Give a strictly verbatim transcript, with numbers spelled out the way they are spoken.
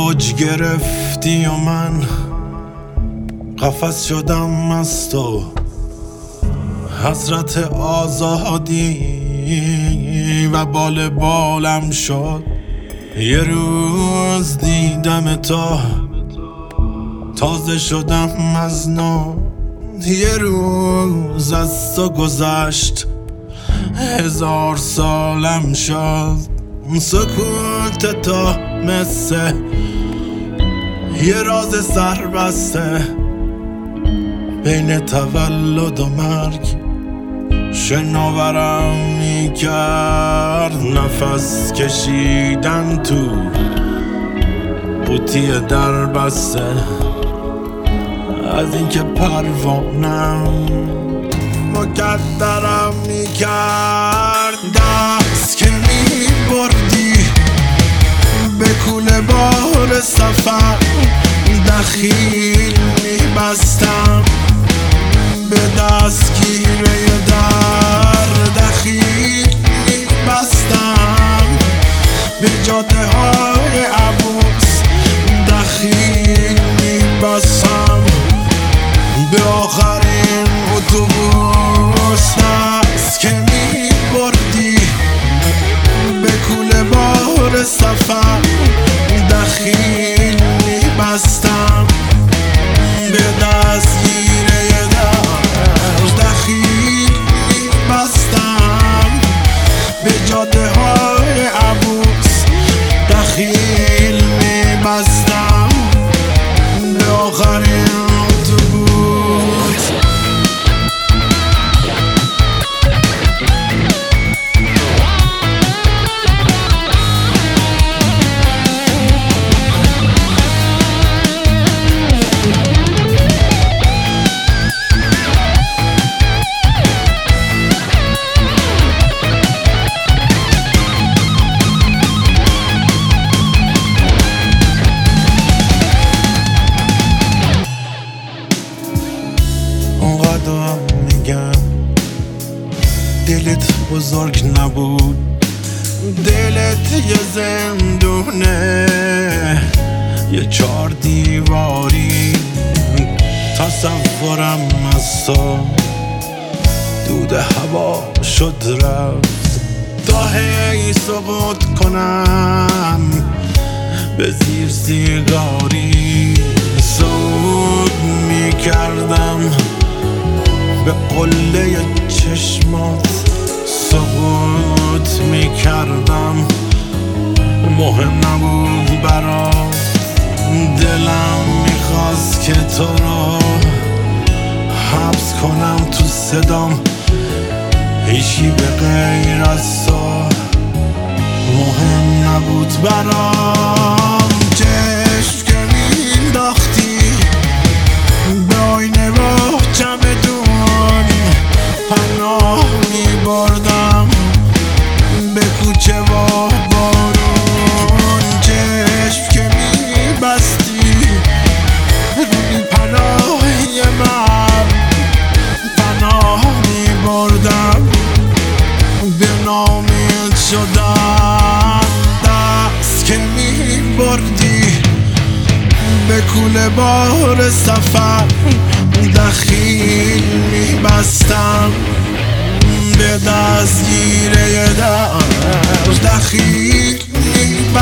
اوج گرفتی و من قفس شدم از تو، حضرت آزادی و بال بالم شد. یه روز دیدم تو، تازه شدم از نو. یه روز از تو گذشت، هزار سالم شد. سکوت تو مثل یه راز سربسته بین تولد و مرگ شناورم میکرد. نفس کشیدن تو قوطی در بسته، از اینکه پروانم مکدرم میکرد. دست که میبردی به کوله بار سفر، دخیل میبستم به دستگیره در. دخیل میبستم به جاده های عبوس، دخیل میبستم به آخرین اتوبوس. دست که میبردی به کوله بار سفر، دخیل میبستم به دستگیره در. دخیل میبستم به جاده های عبوس، دخیل میبستم به آخرین اتوبوس. اونقدر میگم دلت بزرگ نبود، دلت یه زندونه، یه چار دیواری. تصورم از تو دود هوا شد رفت، تا هی سقوط کنم به زیر سیگاری. صعود میکردم به قله چشمات، سقوط میکردم، مهم نبود برات. دلم میخواست که تو رو حبس کنم تو صدام، هیچی به غیر از تو مهم نبود برام. چشم که مینداختی به آینه با چمدون، پناه میبردم به کوچه و بارون. چشم که میبستی روی پناهی من، پناه میبردم به نامید شدم. دست که میبردی به کوله بار سفر، دخیل میبستم به دستگیره در. دخیل